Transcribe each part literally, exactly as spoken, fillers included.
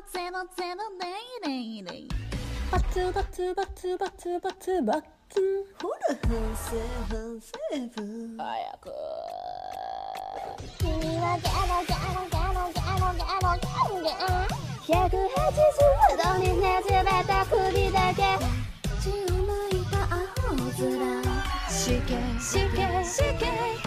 ゼロゼロゼロゼロゼロバツバツバツバツバツバツほら反省反省早く君はギャロギャロギャロギャロギャロギャロギャロひゃくはちじゅうどにねじれた首だけ血を抜いたアホ面死刑死刑死刑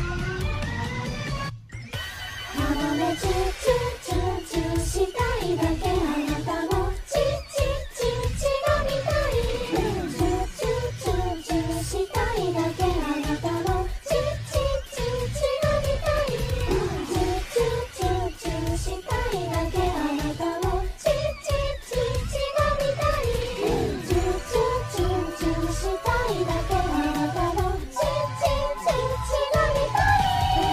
ただねチュチュチュチュしたいだけあなたもチチチチが見たいチュチュチュチュしたいだけあなたもチチチチが見たいチュチュチュチュしたいだけあなたもチチチチが見たいチュチュチュチュしたいだけあなたもチチチチが見たい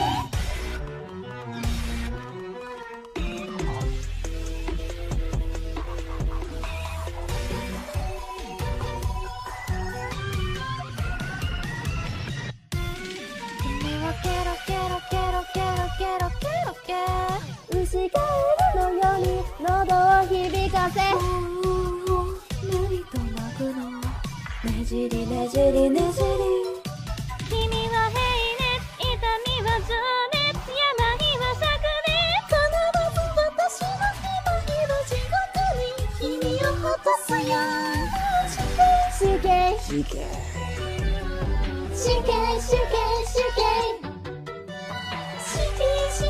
ケロケロケロケロケロケロケ牛ガエルのように喉を響かせ何と泣くのねじりねじりねじり君は平熱痛みは情熱病は灼熱必ず私の今いる地獄に君を落とすよ死刑死刑死刑死刑死刑死刑死刑死刑死刑死刑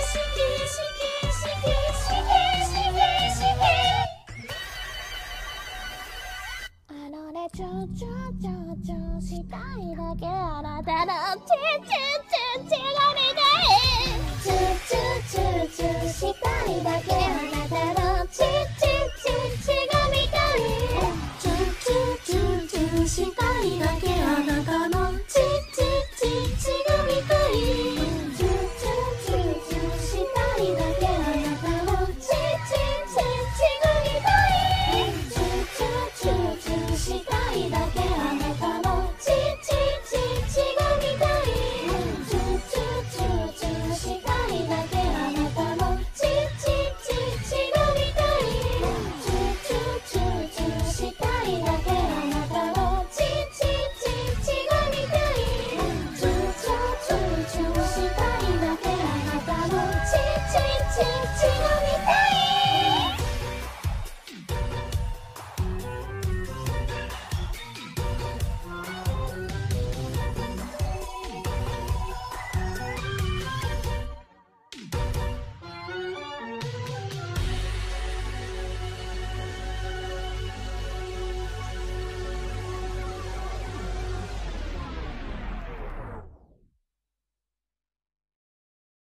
死刑死刑あのねちょちょちょちょしたいだけあなたのチュチュチュチュが見